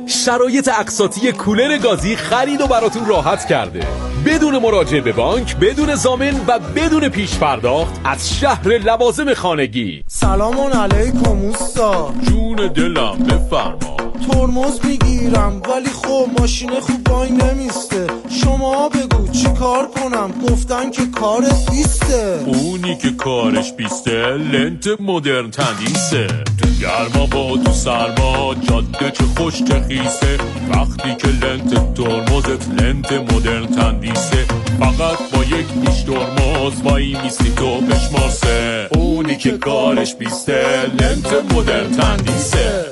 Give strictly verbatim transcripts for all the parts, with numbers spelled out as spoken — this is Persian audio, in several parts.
شرایط اقساطی کولر گازی خرید و براتون راحت کرده. بدون مراجعه به بانک، بدون ضامن و بدون پیش پرداخت از شهر لوازم خانگی. سلام علیکم اوستا. جون دلم بفرما. ترمز میگیرم ولی خب ماشین خوب وای نمیسته. شما بگو چی کار کنم؟ گفتن که کارت بیسته. اونی که کارش بیسته لنت مدرن تندیسه. تو گرما با تو سرما جاده چه خوش چه خیسه. وقتی که لنت ترمزت لنت مدرن تندیسه، فقط با یک پیش ترمز وای میستی تو بشمارسه. اونی که کارش بیسته لنت مدرن تندیسه.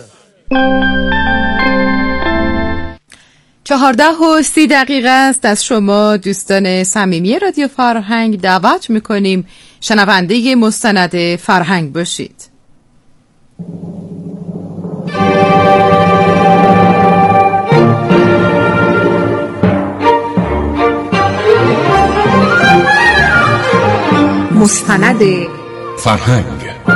چهارده و سی دقیقه است. از شما دوستان صمیمی رادیو فرهنگ دعوت میکنیم شنونده مستند فرهنگ باشید. مستند فرهنگ.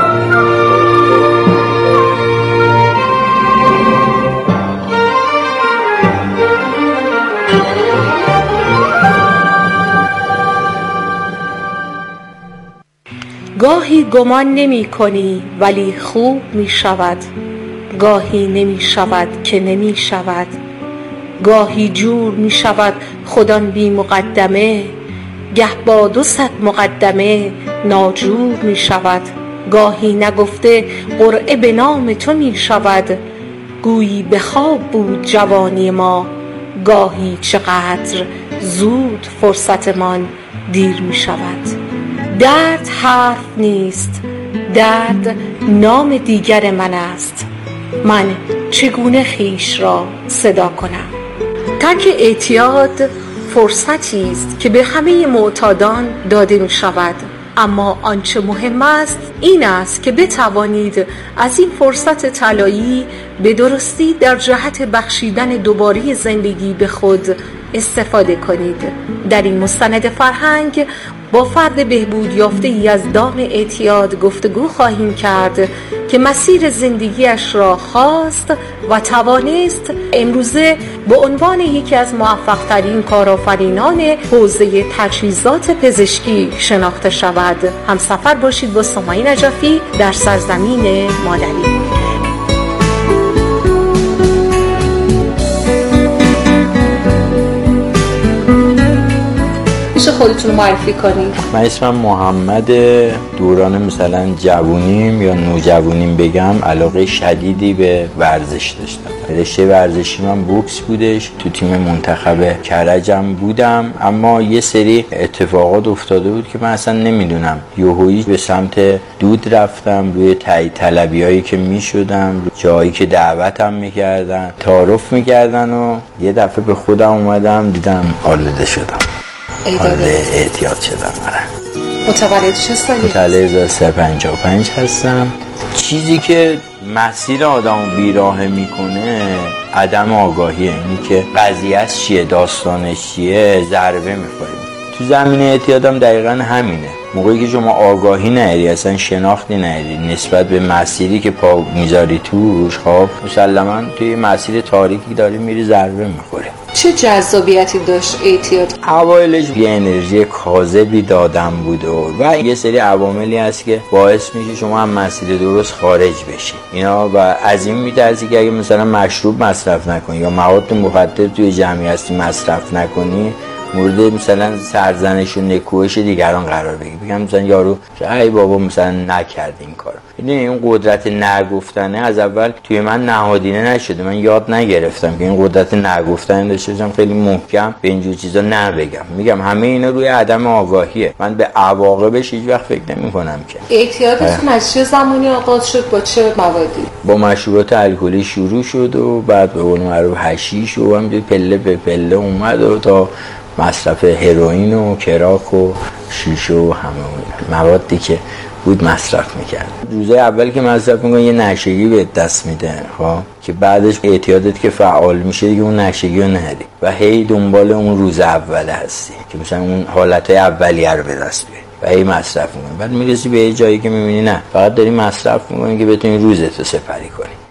گاهی گمان نمی کنی ولی خوب می شود، گاهی نمی شود که نمی شود، گاهی جور می شود خودان بی مقدمه، گه با دو صد مقدمه ناجور می شود. گاهی نگفته قرعه به نام تو می شود، گویی به خواب بود جوانی ما، گاهی چقدر زود فرصتمان دیر می شود. درد حرف نیست، درد نام دیگر من است، من چگونه خیش را صدا کنم؟ ترک اعتیاد فرصتی است که به همه معتادان داده می شود، اما آنچه مهم است این است که بتوانید از این فرصت طلایی به درستی در جهت بخشیدن دوباره زندگی به خود استفاده کنید. در این مستند فرهنگ با فرد بهبود یافته ای از دام اعتیاد گفتگو خواهیم کرد که مسیر زندگیش را خواست و توانست امروزه به عنوان یکی از موفق ترین کارآفرینان حوزه تجهیزات پزشکی شناخته شود. همسفر باشید با سمای نجفی در سرزمین مادری. خودتون معرفی کنید. من اسمم محمد. دوران مثلا جوونیم یا نوجوونیم بگم علاقه شدیدی به ورزش داشتم. رشته ورزشی من بوکس بودش. تو تیم منتخب کرجم بودم، اما یه سری اتفاقات افتاده بود که من اصلا نمیدونم. یهویی به سمت دود رفتم، روی تایید طلبیایی که میشدم، جایی که دعوتم میکردن، تعارف میکردن و یه دفعه به خودم اومدم دیدم آلوده شدم. حالا اعتیاد شدم. متولد چه سالی؟ متولد هزار و سیصد و پنجاه و پنج هستم. چیزی که مسیر آدمو بیراه میکنه عدم آگاهیه. اینی که قضیه از چیه، داستانش چیه، ضربه میخوریم. تو زمینه اعتیادم دقیقا همینه. موقعی که شما آگاهی نداری، اصلا شناختی نداری نسبت به مسیری که پا میذاری توش، خب مسلما توی مسیر تاریکی داری میری، ضربه میخوری. چه جذابیتی داشت اعتیاد؟ اوایلش یه انرژی کاذبی دادم بود و, و یه سری عواملی هست که باعث میشه شما هم مسیر درست خارج بشی اینا، و از این میترسی که اگه مثلا مشروب مصرف نکنی یا مواد مخدر توی جمعیت مصرف نکنی، مورد مثلا سرزنش و نکوهش دیگران قرار بگیری. بگم مثلا یارو ای بابا مثلا نکرد این کارو. یعنی این قدرت نگفتنه از اول توی من نهادینه نشده، من یاد نگرفتم که این قدرت نگفتن داشته باشم، خیلی محکم به اینجور چیزا نبگم. میگم همه اینا روی عدم آگاهیه. من به عواقبش هیچ وقت فکر نمی‌کنم. که اعتیادتون از چه زمانی آغاز شد؟ با چه موادی؟ با مشروبات الکلی شروع شد و بعد به قول معروف حشیش و همینجوری پله به پله اومد و تا مصرف هروئین و کراک و شیشه و همه اون موادی که بود مصرف میکرد. روزه اول که مصرف میکنه یه نشگی به دست میده، خب که بعدش اعتیادت که فعال میشه دیگه اون نشگی رو نداری و هی دنبال اون روز اول هستی که مثلا اون حالتهای اولیه رو به دست بیاری و هی مصرف میکنی. بعد میرسی به یه جایی که میبینی نه، فقط داری مصرف میکنی که بتونی روزت رو سپری کنی.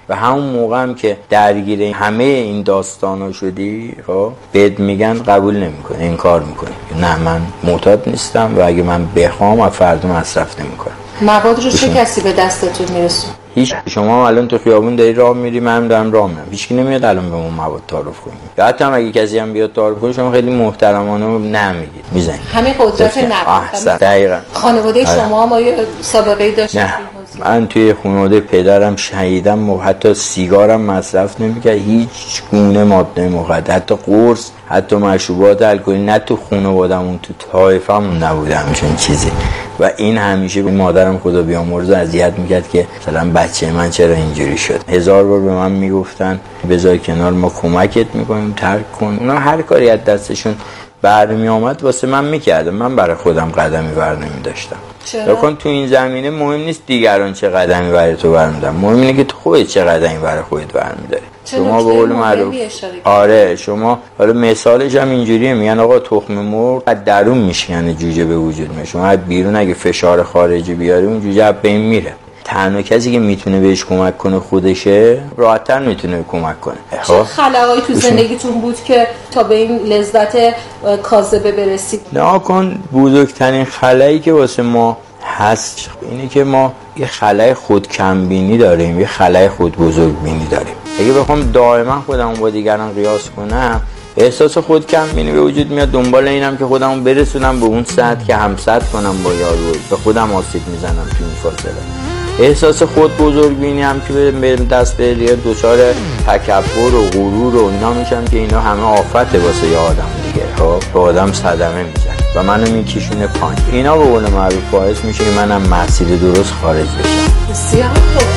و همون موقع هم که درگیر همه این داستانا شدی خب بهت میگن قبول نمیکنه، انکار میکنه، نه من معتاد نیستم و اگه من بخوام از فردا مصرف نمیکنم. مواد رو چه کسی به دستتون میرسون؟ هیچ. شما الان تو خیابون داری راه میری، من دارم راه میرم، هیچ کی نمیاد الان به اون مواد تعارف کنه. یا حتی هم اگه کسی هم بیاد تعارف کنه شما خیلی محترمانه نمیگید، میزنید. همین قدرت نقد. دقیقاً. خانواده شما ما یه سابقه‌ای داشتید؟ نه. من توی خانواده پدرم شهیدم و حتی سیگارم مصرف نمی‌کرد، هیچ گونه ماده مخدر، حتی قرص، حتی مشروبات الکلی، نه تو خانواده‌مون تو طایفه‌مون نبوده همچین چیزی. و این همیشه به مادرم خدا بیامرزه اذیت میکرد که مثلا بچه من چرا اینجوری شد. هزار بار به من میگفتن بذار کنار، ما کمکت میکنیم، ترک کن. اونا هر کاری از دستشون برمی آمد واسه من میکردم، من برای خودم قدمی بر نمیداشتم. بکن تو این زمینه مهم نیست دیگران چه قدمی برای تو برمیدارن، مهم اینه که تو خودت چه قدمی برای خودت برمیداری. شما به قول معروف آره شما حالا مثالش هم اینجوریه، میگن آقا تخم مرغ از درون میشکنه جوجه به وجود میاد، شما از بیرون اگه فشار خارجی بیاری اون جوجه از بین میره. تنها کسی که میتونه بهش کمک کنه خودشه، راحت‌تر میتونه کمک کنه. چه خلاقایی تو زندگیتون بود که تا به این لذت کاذبه برسید؟ نه کن بزرگترین خلایی که واسه ما هست اینه که ما یه خلای خود کمبینی داریم، یه خلای خود بزرگبینی داریم. اگه بخوام دائما خودمو با دیگران قیاس کنم، احساس خود کمبینی به وجود میاد، دنبال اینم که خودمو برسونم به اون سطح که همسط کنم با یارو، به خودم آسیب میزنم تو این فاصله. احساس خود بزرگبینی هم که به دست بیاره دچار تکبر و غرور و اینا میشم که اینا همه آفته واسه یه آدم دیگه، خب به آدم صدمه میزنه و منو میکشونه پایین. اینا به قول معروف باعث میشه که منم مسیر درست خارج بشم. بسیار خوب.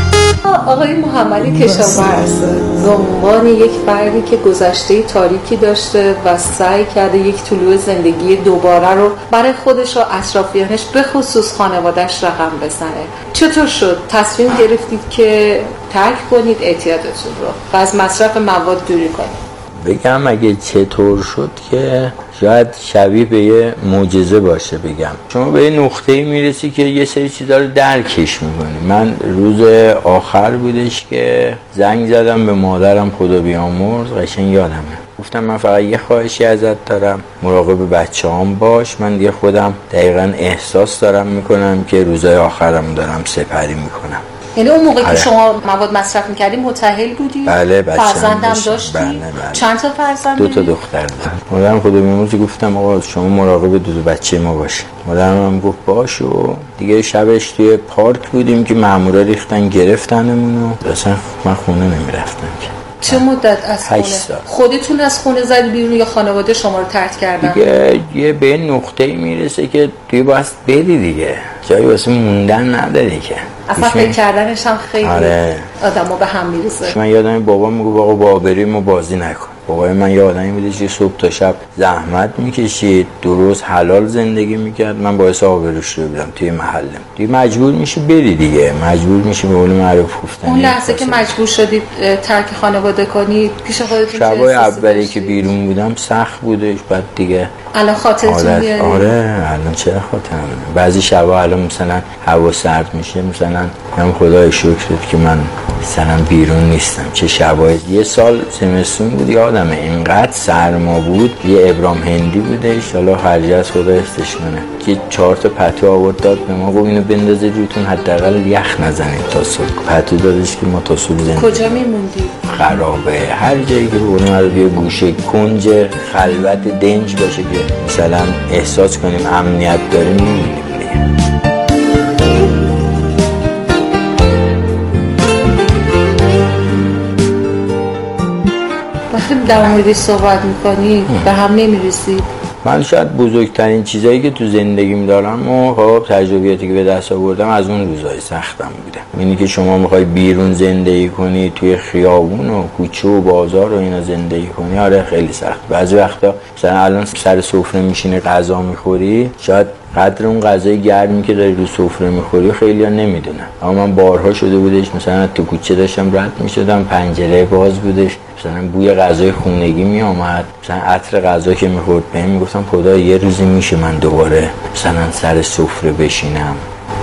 آقای محمدی کشاورز به عنوان یک فردی که گذشته تاریکی داشته و سعی کرده یک طلوع زندگی دوباره رو برای خودش و اطرافیانش به خصوص خانواده‌اش رقم بزنه، چطور شد تصمیم گرفتید که ترک کنید اعتیادتون رو و از مصرف مواد دوری کنید؟ بگم اگه چطور شد که شاید شبیه به یه معجزه باشه. بگم شما به یه نقطه‌ای میرسی که یه سری چیزا رو درکش میکنی. من روز آخر بودش که زنگ زدم به مادرم خدا بیامرز، قشنگ یادمه، گفتم من فقط یه خواهشی ازت دارم، مراقب بچه‌هام باش، من دیگه خودم دقیقاً احساس دارم میکنم که روزای آخرم دارم سپری میکنم. یعنی اون موقعی که شما مواد مصرف می‌کردید متأهل بودید؟ بله بچه‌ام فرزندم داشتید؟ بله بله. چند تا فرزند؟ دو تا دختر دارم. مادرم خدا بیامرز گفتم آقا شما مراقب دو تا بچه ما باش. مادرم هم گفت باش و دیگه شبش توی پارک بودیم که مامورا ریختن گرفتنمون و اصلا من خونه نمیرفتم که. چه مدت از خونه؟ خودتون از خونه زدید بیرون یا خانواده شما رو طرد کردن؟ دیگه یه به نقطه‌ای میرسه که توی باید بری دیگه، جایی واسه موندن نداری که. اصلا فکر کردنش هم خیلی آره. آدمو به هم میرسه. من یادم بابا میگه آقا با بریم و بازی نکن. بابای من یه آدمی بوده که صبح تا شب زحمت میکشید، درست حلال زندگی میکرد، من باعث آبروش شده بودم توی محلم. دیگه مجبور میشی بری دیگه، مجبور میشی به قول معروف گفتن. اون لحظه که مجبور شدید ترک خانواده کنید پیش خودتون شبای اولی که بیرون بودم سخت بودش، بعد دیگه الان خاطرتون میاد؟ آره الان چرا خاطرم میاد. بعضی شبا الان مثلا هوا سرد میشه، مثلا هم خدای شکر که من مثلا بیرون نیستم. چه شبای یه سال زمستون بود یادمه اینقدر سرما بود، یه ابرام هندی بودش، حالا خرجی از خدا استش کنه، که چهار تا پتو آورد داد به ما، گفت اینو بندازید روتون حداقل یخ نزنید تا صبح. پتو دادش که ما تا صبح زندگی. کجا میموندی؟ خرابه، هر جایی که اون رو یه گوشه کنج خلوت دنج باشه که مثلا احساس کنیم امنیت داریم میمونیم. وقتی در موردش صحبت میکنی به هم نمیرسید؟ من شاید بزرگترین چیزایی که تو زندگیم دارم و خب تجربیاتی که به دست آوردم از اون روزای سختم بوده. اینی که شما میخوای بیرون زندگی کنی، توی خیابون و کوچه و بازار و اینا زندگی کنی، آره خیلی سخت. بعضی وقتا مثلا الان سر سفره میشینی غذا میخوری، شاید قدر اون غذای گرمی که داری رو سفره میخوری خیلی‌ها نمیدونن، اما من بارها شده بودش مثلا تو کوچه داشتم رد میشدم، پنجره باز بودش، مثلا بوی غذای خونگی میامد، مثلا عطر غذا که میخورد بهم میگفتم خدا یه روزی میشه من دوباره مثلا سر سفره بشینم.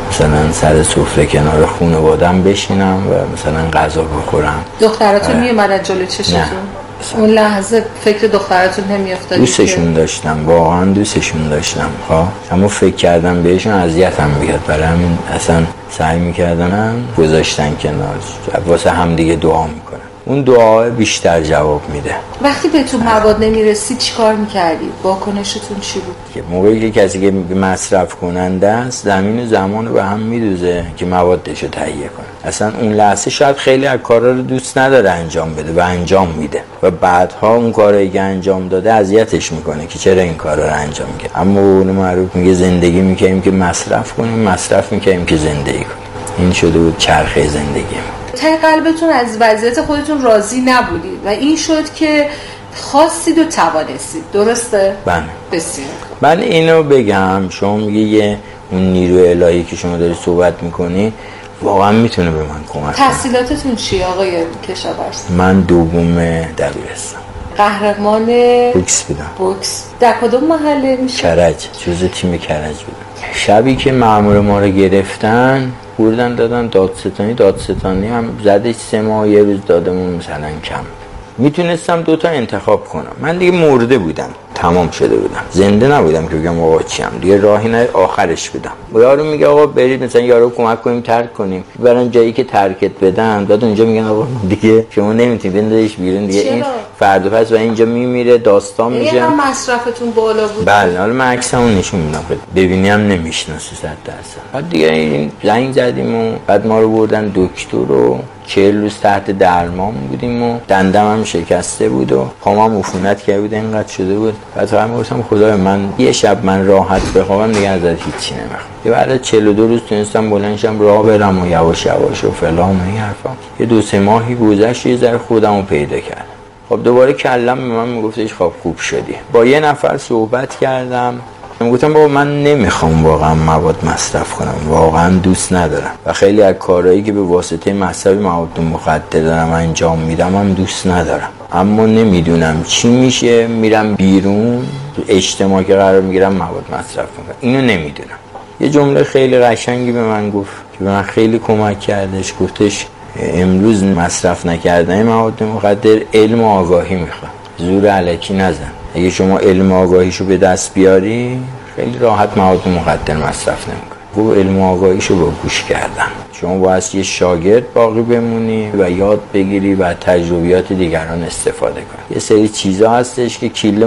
مثلا سر سفره کنار خانواده‌ام بشینم و مثلا غذا بخورم. دختراتون میومدن جلوی چشتون؟ اون لحظه فکر دختراتون نمیافتاد؟ دوستشون داشتم، واقعا دوستشون داشتم، خب اما فکر کردم بهشون اذیتم بیاد، برای همین اصلا سعی میکردم گذاشتن کنار، واسه هم دیگه دعا میکنم. اون دعا بیشتر جواب میده. وقتی به تو مواد نمیرسید چی کار میکردی؟ واکنشتون چی بود؟ که موقعی که کسی که مصرف کننده است زمین و زمان رو به هم میدوزه که موادش رو تهیه کنه. اصلا اون لحظه شاید خیلی از کارا رو دوست نداره انجام بده و انجام میده و بعدها اون کارایی که انجام داده اذیتش میکنه که چرا این کارا رو انجام میده. اما اون معروف میگه زندگی میکنیم که مصرف کنیم، مصرف میکنیم که زندگی کنیم. این شده بود چرخه زندگی. ته قلبتون از وضعیت خودتون راضی نبودید و این شد که خواستید و توانستید، درسته؟ بله. بسیار. من اینو بگم، شما میگه یه اون نیرو الهی که شما داری صحبت میکنی واقعا میتونه به من کمک کنه. تحصیلاتتون چی آقای کشاورز؟ من دوم دبیرستان. قهرمان بوکس بودم. بوکس در کدوم محله میشه؟ کرج، جزء تیم کرج بودم. شبی که مأمور ما رو گرفتن بردن دادن دادستانی، دادستانی هم زدش سه ماه یه روز دادمون مثلا کم. میتونستم دوتا انتخاب کنم، من دیگه مرده بودم، تمام شده بودم، زنده نبودم که بگم آقا چیم، دیگه راهی نه آخرش بودم. یارو میگه آقا برید مثلا یارو کمک کنیم ترک کنیم، برن جایی که ترکت بدن، بعد اونجا میگن آقا دیگه شما نمیتونید بندازیش بیرون دیگه، این فردا پس و اینجا میمیره، داستان میشه. یه هم مصرفتون بالا بود. بله، حالا من عکسمو نشون میدم ببینی هم نمیشناسه صد درصد. بعد دیگه این زنگ زدیم و بعد ما رو بردن دکتر رو چهل روز تحت درمان بودیم و دندم هم شکسته بود و پامم عفونت کرده بود، اینقدر شده بود. بعد هم گفتم خدایا من یه شب من راحت بخوابم دیگه ازت هیچی نمیخوام. یه بعد چهل و دو روز تونستم بلند شم راه برم و یواش یواش و فلان و این حرفا. یه دو سه ماهی گذشت یه ذره خودمو پیدا کردم. خب دوباره کلم به من میگفتش خب خوب شدی. با یه نفر صحبت کردم، گفتم بابا من نمیخوام واقعا مواد مصرف کنم، واقعا دوست ندارم و خیلی از کارهایی که به واسطه مصرف مواد مخدر دارم انجام میدم هم دوست ندارم، اما نمیدونم چی میشه، میرم بیرون تو اجتماع که قرار میگیرم مواد مصرف میکنم، اینو نمیدونم. یه جمله خیلی قشنگی به من گفت که به من خیلی کمک کردش، گفتش امروز مصرف نکردن مواد مخدر علم و آگاهی میخواد، زور الکی نزن. اگه شما علم آگاهیشو به دست بیاری خیلی راحت مواد مخدر مصرف نمیکنی. گو علم آگاهیشو با گوش کردن. شما باید یه شاگرد باقی بمونی و یاد بگیری و تجربیات دیگران استفاده کنی. یه سری چیزا هستش که کلید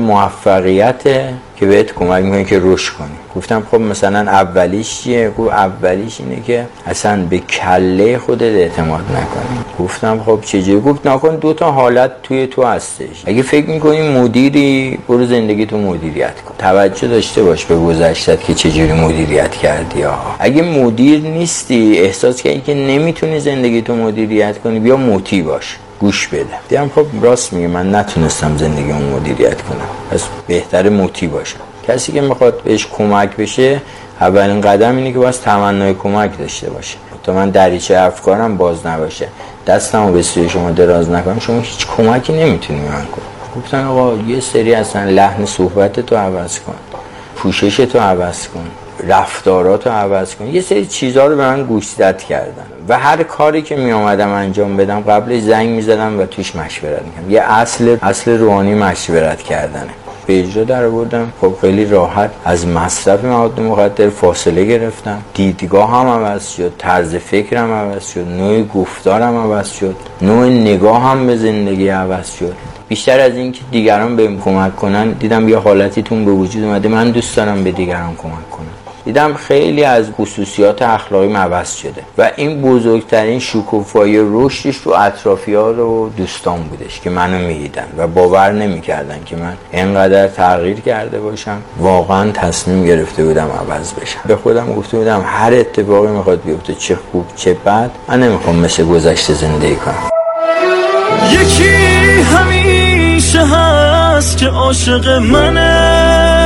موفقیته که بهت کمک میکنه که رشد کنی. گفتم خب مثلا اولیش چیه؟ گفت اولیش اینه که اصلا به کله خودت اعتماد نکنی. گفتم خب چجوری؟ گفت نکن دو تا حالت توی تو هستش. اگه فکر میکنی مدیری، برو زندگی تو مدیریت کن. توجه داشته باش به گذشتت که چجوری مدیریت کردی ها. اگه مدیر نیستی، احساس کردی که نمیتونی زندگی تو مدیریت کنی، بیا موتی باش. گوش بده. دیدم خب راست میگه، من نتونستم زندگیمو مدیریت کنم، پس بهتره موتی باشم. کسی که میخواد بهش کمک بشه اولین قدم اینه که باید تمنای کمک داشته باشه. تا من دریچه افکارم باز نباشه، دستمو به سوی شما دراز نکنم، شما هیچ کمکی نمیتونی من کنی. گفتن آقا یه سری اصلا لحن صحبتتو عوض کن، پوششتو عوض کن، رفتاراتو عوض کن. یه سری چیزا رو به من گوشزد کردن و هر کاری که می اومدم انجام بدم قبلش زنگ میزدم و توش مشورت میکردم. یه اصل اصل روحانی مشورت کردنه. به اجرا در آوردم. خب خیلی راحت از مصرف مواد مخدر فاصله گرفتم. دیدگاه هم عوض شد، طرز فکرم عوض شد، نوع گفتارم عوض شد، نوع نگاه هم به زندگی عوض شد. بیشتر از این که دیگران بهم کمک کنن، دیدم یه حالتیتون به وجود اومده من دوست دارم به دیگران کمک کنم. دیدم خیلی از خصوصیات اخلاقیم عوض شده و این بزرگترین شکوفایی رشدش تو اطرافیان و دوستان بودش که منو میدیدن و باور نمیکردن که من اینقدر تغییر کرده باشم. واقعا تصمیم گرفته بودم عوض بشم. به خودم گفته بودم هر اتفاقی میخواد بیفته، چه خوب چه بد، من نمیخوام مثل گذشته زندگی کنم. یکی همیشه هست که عاشق منه،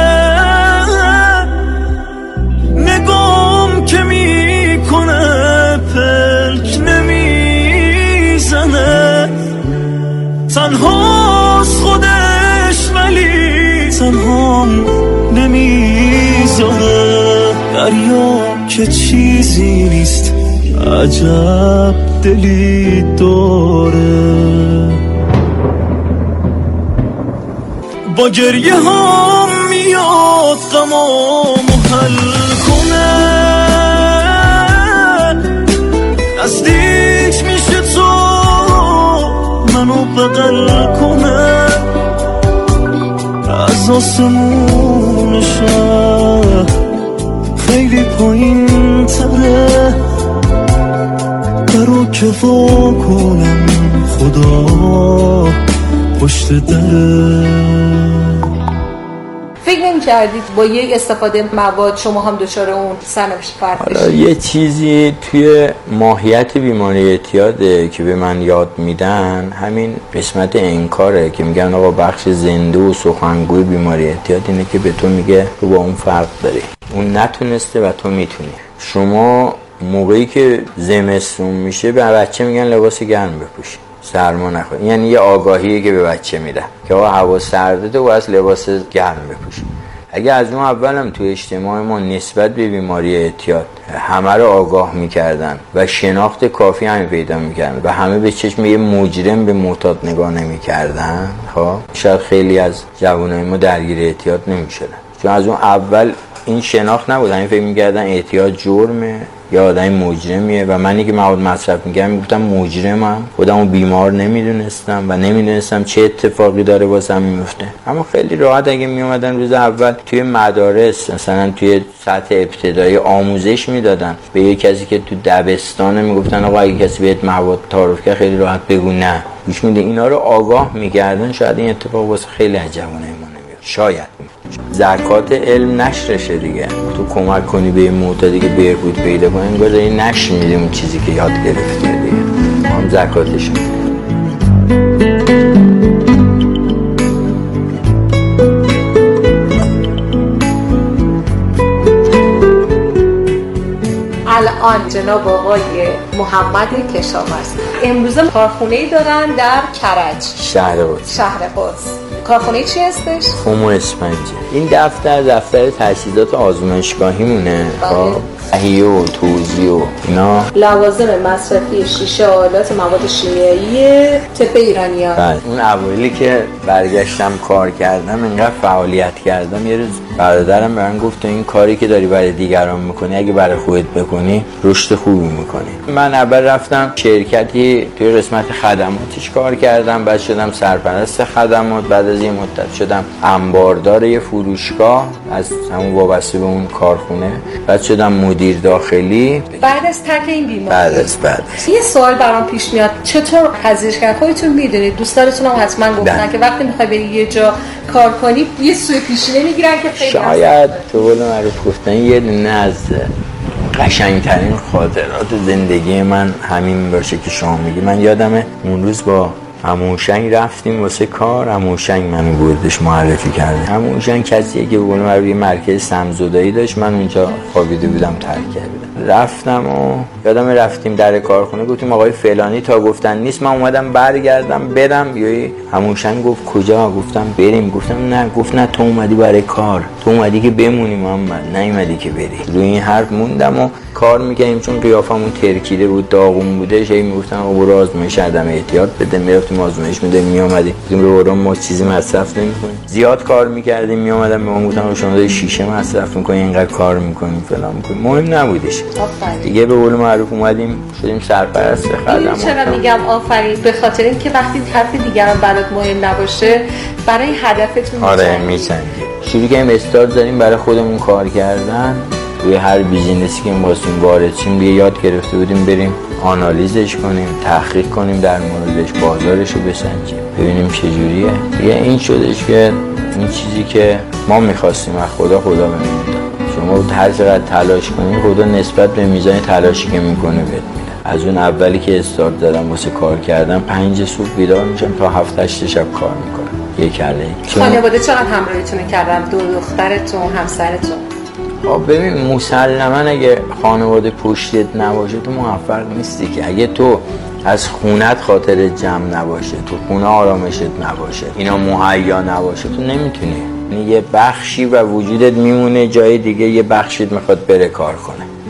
نگام که میکنه پلک نمیزنه، تنهاست خودش ولی تنهام نمیزنه. دریا که چیزی نیست، عجب دلی داره. با گریه ها میاد غمامو حل کنه، نزدیک میشه تو منو بغل کنه، از آسمون شهر خیلی پایین تره، درو که وا کنم خدا پشت دره. فکر نمی‌کردید با یک استفاده مواد شما هم دچار اون سرنوشت فرد بشید؟ حالا یه چیزی توی ماهیت بیماری اعتیاده که به من یاد میدن، همین قسمت انکاره که میگن آقا بخش زنده و سخنگوی بیماری اعتیاد اینه که به تو میگه تو با اون فرق داری، اون نتونسته و تو میتونی. شما موقعی که زمستون میشه به بچه میگن لباس گرم بپوشی، سرما نخور. یعنی یه آگاهیه که به بچه میدن که آقا هوا سرده تو باید لباس گرم بپوشی. اگه از اون اولم تو اجتماع ما نسبت به بیماری اعتیاد همه رو آگاه میکردن و شناخت کافی هم پیدا میکردن و همه به چشم یه مجرم به معتاد نگاه نمیکردن، خب شاید خیلی از جوانای ما درگیر اعتیاد نمیشدن، چون از اون اول این شناخت نبود. همین فکر میکردن اعتیاد جرمه یا آدم مجرمیه و منی که مواد مصرف میکردم میگفتم مجرمم، خودمو بیمار نمیدونستم و نمیدونستم چه اتفاقی داره واسم میفته. اما خیلی راحت اگه میومدن روز اول توی مدارس مثلا توی سطح ابتدایی آموزش میدادن به یه کسی که تو دبستانه، میگفتن آقا اگه کسی بهت مواد تعارف کرد خیلی راحت بگو نه، گوش میده، اینا رو آگاه میکردن، شاید این اتفاق واسه خیلی از جوانای ما نمیفته. شاید زکات علم نشرشه دیگه، تو کمک کنی به این معتادی که بهبود پیدا کنه، انگار داری نشر میدی اون چیزی که یاد گرفته دیگه، هم زکاتش الان جناب آقای محمد کشاورز امروز کارخونه‌ای دارن در کرج، شهر قدس. شهر قدس. کارخونه چی هستش؟ خم و اسفنجه. این دفتر دفتر تجهیزات آزمایشگاهی مونه، خب تهیه و توزیع و اینا لوازم مصرفی شیشه، آلات مواد شیمیایی طب ایرانی‌ها. بله. اون اولی که برگشتم کار کردم، اینقدر فعالیت کردم، یه روز برادرم به من گفت تو این کاری که داری برای دیگران میکنی اگه برای خودت بکنی رشد خوبی میکنی. من اول رفتم شرکتی توی قسمت خدماتش کار کردم، بعد شدم سرپرست خدمات، بعد از یه مدت شدم انباردار یه فروشگاه از همون وابسته به اون کارخونه، بعد شدم مدیر داخلی. بعد از ترک این بیماری بعد از بعد یه سوال برام پیش میاد، چطور پذیرش کردن؟ خودتون میدونید، دوستانتون هم حتما گفتن که وقتی میخوای بری یه جا کار کنی یه سوء پیشینه میگیرن که خیلی شاید تو قول معروف گفتن یه دونه از قشنگترین خاطرات زندگی من همین باشه که شما میگی. من یادمه اون روز با عموشنگ رفتیم واسه کار، عموشنگ منو بردش معرفی کرده. عموشنگ کسیه که به قول معروف یه مرکز سمزدایی داشت، من اونجا خوابیده بودم ترک کردم. رفتم و یادمه رفتیم در کارخونه، گفتیم آقای فلانی تا گفتن نیست، من اومدم برگردم برم، یا عموشنگ گفت کجا؟ گفتم بریم. گفتم نه. گفت نه، تو اومدی برای کار، تو اومدی که بمونی محمد، نیومدی که بری. روی این حرف موندم و کار میکنیم، چون قیافمون ترکیده بود، داغون بوده، شی میگفتن آقا برو آزمایش عدم احتیاط بده، میرفتیم آزمایش میده، میومدیم رو برام ما چیزی مصرف نمیکنیم. زیاد کار میکردیم، میومدم به ما گفتن شما داری شیشه مصرف میکنی، اینقدر کار میکنی فلان میکنی. مهم نبودش دیگه. به قول معروف اومدیم شدیم سرپرست خدمات. چرا میگم آفرین؟ به خاطر اینکه وقتی حرف دیگران برات مهم نباشه برای هدفتون آره میسنجی. شروع کردیم استارت زدیم برای خودمون کار کردن. روی هر بیزینسی که واسون وارد شیم یه یاد گرفته بودیم بریم آنالیزش کنیم، تحقیق کنیم در موردش، بازارش رو بسنجیم، ببینیم چجوریه. یه این شدش که این چیزی که ما میخواستیم از خدا، خدا بهمون داد. شما هر چقدر تلاش کنی خدا نسبت به میزان تلاشی که میکنه بهت میده. از اون اولی که استارت زدم واسه کار کردم، پنج صبح بیدار میشم تا هفت هشت شب کار میکنم. یه کله. خانواده چقدر همراهیتون کردن؟ دو دخترتون، همسرتون؟ خب ببین، مسلما اگه خانواده پشتت نباشه تو موفق نیستی. که اگه تو از خونت خاطر جمع نباشه، تو خونه آرامشت نباشه، اینا مهیا نباشه، تو نمیتونی. یعنی یه بخشی و وجودت میمونه جای دیگه، یه بخشیت میخواد بره کار کنه.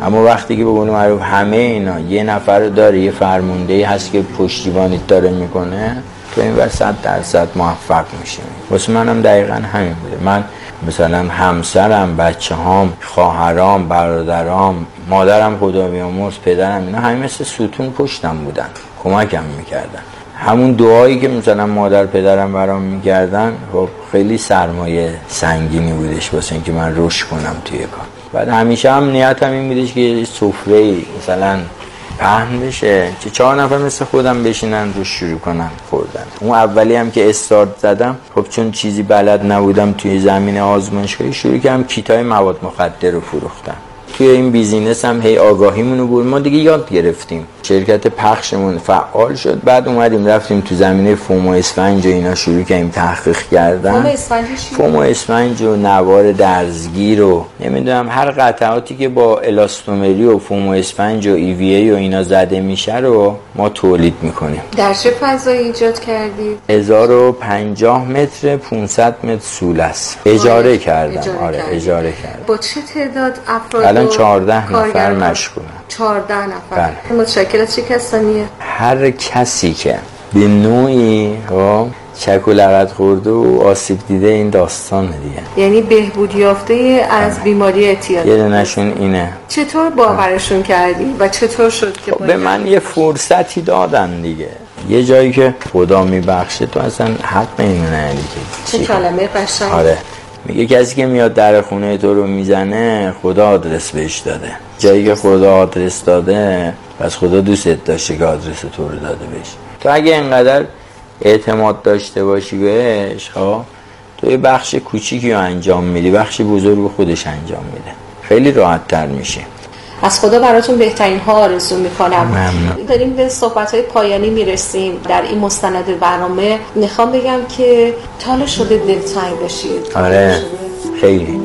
اما وقتی که به قول معروف همه اینا یه نفر رو داره، یه فرماندهی هست که پشتیبانیت داره میکنه، تو این ور صد درصد موفق میشیم. واسه منم دقیقا همین بوده. من مثلا همسرم، بچه هام، خواهرام، برادرام، مادرم خدا بیامرز، پدرم، اینا همه مثل ستون پشتم بودن، کمکم میکردن. همون دعایی که مثلا مادر پدرم برام میکردن خب خیلی سرمایه سنگینی بودش واسه اینکه من رشد کنم توی کار. بعد همیشه هم نیتم این بودش که سفره مثلا پهن بشه که چهار نفر مثل خودم بشینن رو شروع کنن خوردن. اون اولی هم که استارت زدم خب چون چیزی بلد نبودم توی زمین آزمایشگاهی، شروع کردم کیتای مواد مخدر رو فروختن. توی این بیزینس هم هی آگاهیمونو بود، ما دیگه یاد گرفتیم، شرکت پخشمون فعال شد، بعد اومدیم رفتیم تو زمینه فوم و اسفنج و اینا شروع کردیم تحقیق کردن. فوم اسفنج چی؟ فوم و اسفنج و نوار درزگیر و نمیدونم هر قطعاتی که با الاستومری و فوم و اسفنج و ای وی ای و اینا زده میشه رو ما تولید میکنیم. در چه فضایی ایجاد کردید؟ هزار و پنجاه متر پانصد متر سول است. اجاره کردم. اجاره آره کردم. اجاره کردم. با چه تعداد افراد؟ الان چهارده نفر مشغولم. چهارده نفر. بله. متشکل از چه کسانیه؟ هر کسی که به نوعی چک و لغت خورده و آسیب دیده این داستان دیگه. یعنی بهبود یافته از بیماری اعتیاد. یه دونشون اینه. چطور باورشون کردی و چطور شد که خب به من یه فرصتی دادن دیگه. یه جایی که خدا میبخشه تو اصلا حق اینو نداری که. چه کلمه قشنگی. آره. میگه کسی که میاد در خونه تو رو میزنه خدا آدرس بهش داده. جایی که خدا آدرس داده پس خدا دوستت داشته که آدرس تو رو داده بهش. تو اگه اینقدر اعتماد داشته باشی بهش، خب تو یه بخش کوچیکی رو انجام میدی، بخش بزرگ خودش انجام میده، خیلی راحت تر میشه. از خدا براتون بهترین ها آرزو میکنم. ممنون. داریم به صحبت های پایانی میرسیم در این مستند برنامه. میخوام بگم که تا شده دلتنگ باشید. آره خیلی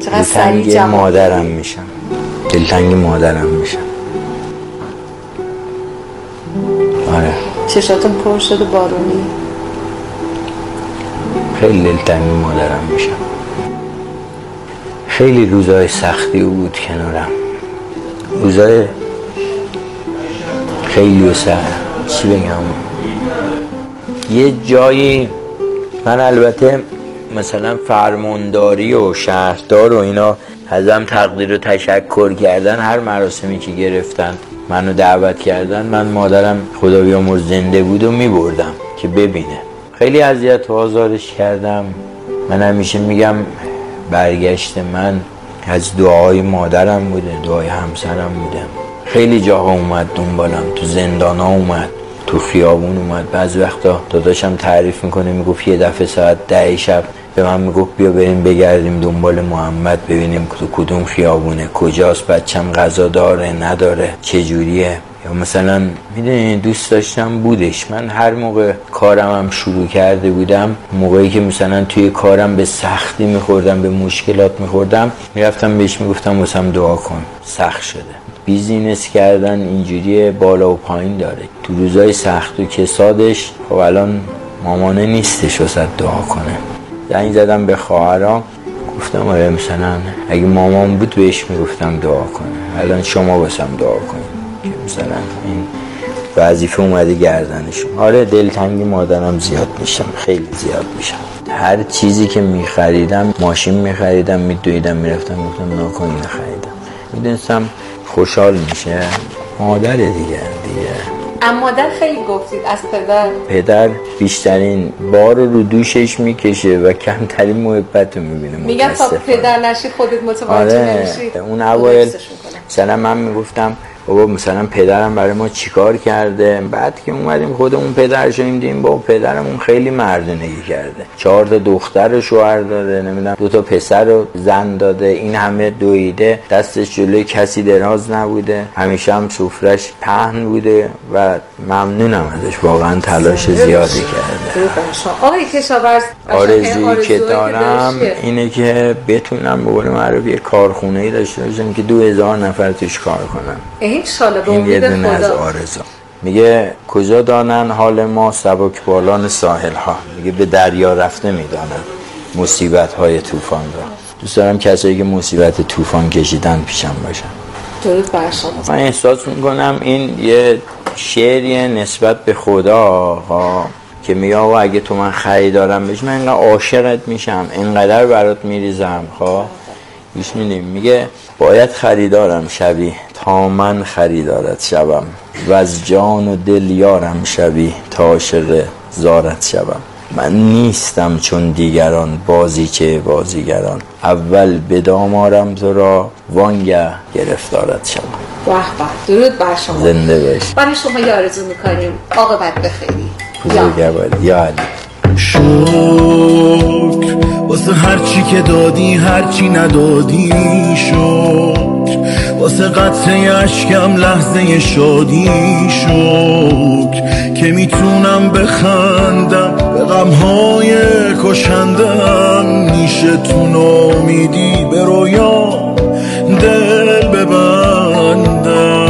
دلتنگ مادرم میشم، دلتنگ مادرم میشم. آره چشاتون پر شده بارونی. خیلی دلتنگ مادرم میشم. خیلی روزای سختی بود کنارم، روزای خیلی و سر چی بگم. یه جایی من البته مثلا فرمانداری و شهردار و اینا ازم تقدیر و تشکر کردن، هر مراسمی که گرفتن منو دعوت کردن، من مادرم خدا بیامرز زنده بود و میبردم که ببینه. خیلی اذیت و آزارش کردم. من همیشه میگم برگشت من از دعای مادرم بوده، دعای همسرم بوده. خیلی جاها اومد دنبالم، تو زندان ها اومد، تو خیابون اومد. بعضی وقتا داداشم تعریف میکنه، میگفت یه دفعه ساعت ده شب به من میگفت بیا بریم بگردیم دنبال محمد ببینیم تو کدوم خیابونه، کجاست، بچم غذا داره نداره، چجوریه. یا مثلا میدونی دوست داشتم بودش. من هر موقع کارم هم شروع کرده بودم، موقعی که مثلا توی کارم به سختی میخوردم، به مشکلات میخوردم، میرفتم بهش میگفتم واسم دعا کن، سخت شده. بیزینس کردن اینجوری بالا و پایین داره. تو روزای سخت و کسادش خب الان مامانه نیستش واسه دعا کنه. زنگ زدم به خواهرام، گفتم آره مثلا اگه مامان بود بهش میگفتم دعا کنه، الان شما واسم دعا کنید که مثلا این وظیفه اومده گردنشون. آره دلتنگ مادرم زیاد میشم، خیلی زیاد میشم. هر چیزی که میخریدم، ماشین میخریدم میدویدم میرفتم گفتم ناکن نخریدم، میدونستم خوشحال میشه. مادر دیگه دیگه اما مادر خیلی گفتید از پدر. پدر بیشترین بار رو رو دوشش میکشه و کمترین محبت رو میبینه. میگم تا پدر نشی خودت متوجه آره. نمیشی. اون اوایل مثلا من میگفتم بابا مثلا پدرم برای ما چیکار کرده. بعد که اومدیم خودمون پدر شدیم دیدیم بابا پدرمون خیلی مردونگی کرده، چهار تا دختر و شوهر داده، نمیدونم دو تا پسر و زن داده، این همه دویده، دستش جلوی کسی دراز نبوده، همیشه هم سفرش پهن بوده و ممنونم ازش، واقعا تلاش زیادی کرده. آقای کشاورز آرزویی که دارم اینه که بتونم به قول معروف یه کارخونه‌ای داشته باشم که دو هزار نفر توش کار کنم. این یه دونه از آرزو. میگه کجا دانن حال ما سبک بالان ساحل ها، میگه به دریا رفته میدانن مصیبت های طوفان را. دوست دارم کسایی که مصیبت طوفان کشیدن پیشم باشن. درود بر شما. من احساس میکنم این یه شعریه نسبت به خدا ها که میگه آقا اگه تو من خریدارم بشی، من اینقدر عاشقت میشم، اینقدر برات میریزم. خواه گوش میدیم میگه باید خریدارم شوی تا من خریدارت شوم، و از جان و دل یارم شوی تا عاشق زارت شوم. من نیستم چون دیگران بازیچه بازیگران، اول به دام آرم تو را وانگه گرفتارت شوم. واه به، درود بر شما. زنده باش. برای شما یه آرزو میکنیم، عاقبت بخیری. بزرگوار یا علی. شکر واسه هرچی که دادی، هرچی ندادی. شکر واسه قطره اشکم، لحظه شادی. شکر که میتونم بخندم به غمهای کشندم. میشه تو نامیدی به رویام دل ببندم.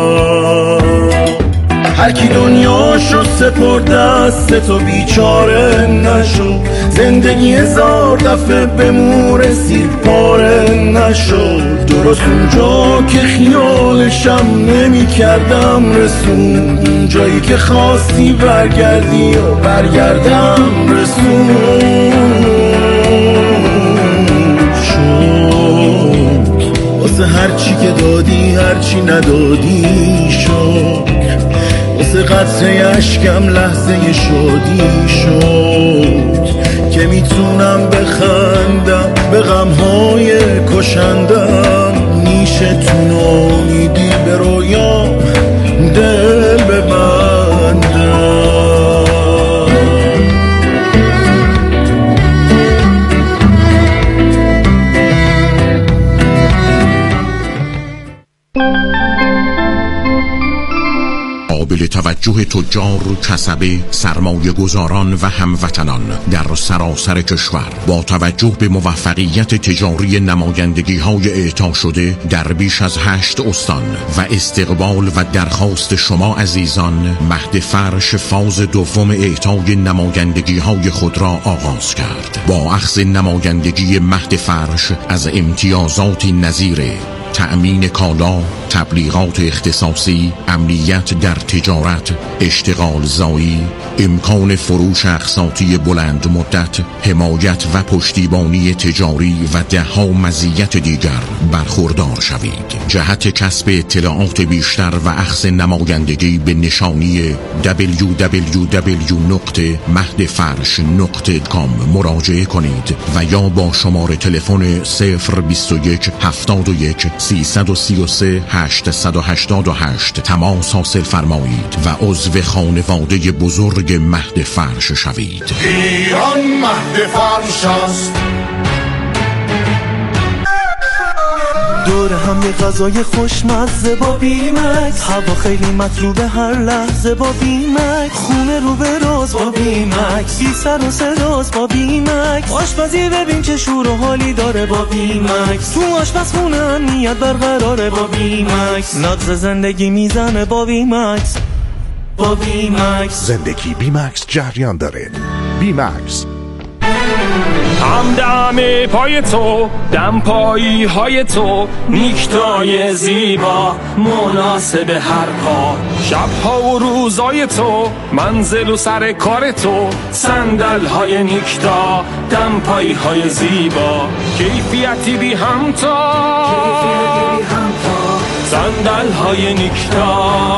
هر کی دنیاشو سپرد دست تو بیچاره نشو، زندگی هزار دفعه به مو رسید پاره نشو. درست اونجا که خیالشم نمی کردم رسون، اونجایی که خواستی برگردی و برگردم رسون. شکر واسه هرچی که دادی، هرچی ندادی. شکر واسه قطره اشکم، لحظه شادی. شد که میتونم بخندم به غمهای کشندم. نیشه تو نامیدی به رویام دل ببندم. قابل توجه تجار، کسبه، سرمایه گذاران و هموطنان در سراسر کشور با توجه به موفقیت تجاری نمایندگی های اعطا شده در بیش از هشت استان و استقبال و درخواست شما عزیزان، مهد فرش فاز دوم اعطای نمایندگی های خود را آغاز کرد. با اخذ نمایندگی مهد فرش از امتیازاتی نظیر تأمین کالا، تبلیغات اختصاصی، امنیت در تجارت، اشتغال زایی، امکان فروش اقساطی بلند مدت، حمایت و پشتیبانی تجاری و دهها مزیت دیگر برخوردار شوید. جهت کسب اطلاعات بیشتر و اخذ نمایندگی به نشانی دبلیو دبلیو دبلیو نقطه مهد فرش نقطه کام مراجعه کنید و یا با شماره تلفن صفر بیست و یک هفتاد و یک سیصد و سی و سه هشتصد و هشتاد و هشت تماس حاصل فرمایید و عضو خانواده بزرگ مهد فرش شوید. ایران مهد فرش است. دور هم یه غذای خوشمزه با بیمکس، هوا خیلی مطلوبه هر لحظه با بیمکس. خونه رو به راز با بیمکس، بی سر و صداست با بیمکس. آشپزی ببین چه شور و حالی داره با بیمکس. تو آشپزخونه امنیت برقراره با بیمکس. نغز زندگی میزنه با بیمکس. با بیمکس زندگی بیمکس جریان داره. بیمکس همدم پای تو، دم پایی های تو، نیکتای زیبا مناسب هر پا. شبها و روزای تو، منزل و سر کار تو، صندل های نیکتا، دم پایی های زیبا. کیفیتی بی همتا، صندل های نیکتا.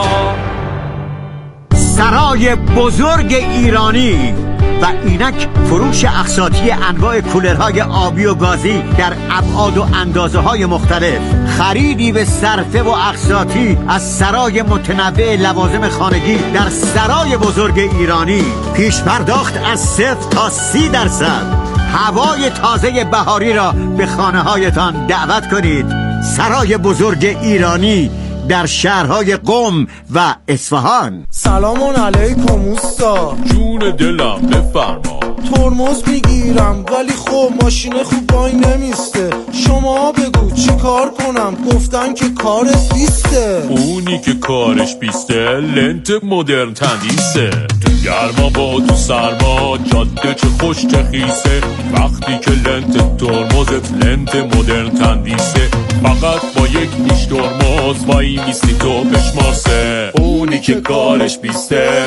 سرای بزرگ ایرانی و اینک فروش اقساطی انواع کولرهای آبی و گازی در ابعاد و اندازه های مختلف. خریدی به صرفه و اقساطی از سرای متنوع لوازم خانگی در سرای بزرگ ایرانی. پیش پرداخت از صفر تا سی درصد. هوای تازه بهاری را به خانه هایتان دعوت کنید. سرای بزرگ ایرانی در شهرهای قم و اصفهان. سلام علیکم اوستا. جون دلم بفرما. ترمز میگیرم ولی خب ماشین خوب وای نمیسته. شما بگو چی کار کنم؟ گفتن که کارت بیسته. اونی که کارش بیسته لنت مدرن تندیسه. تو گرما با تو سرما، جاده چه خوش چه خیسه، وقتی که لنت ترمزت لنت مدرن تندیسه. فقط با یک نیش ترمز وای میستی تو بشماسه، اونی که کارش بیسته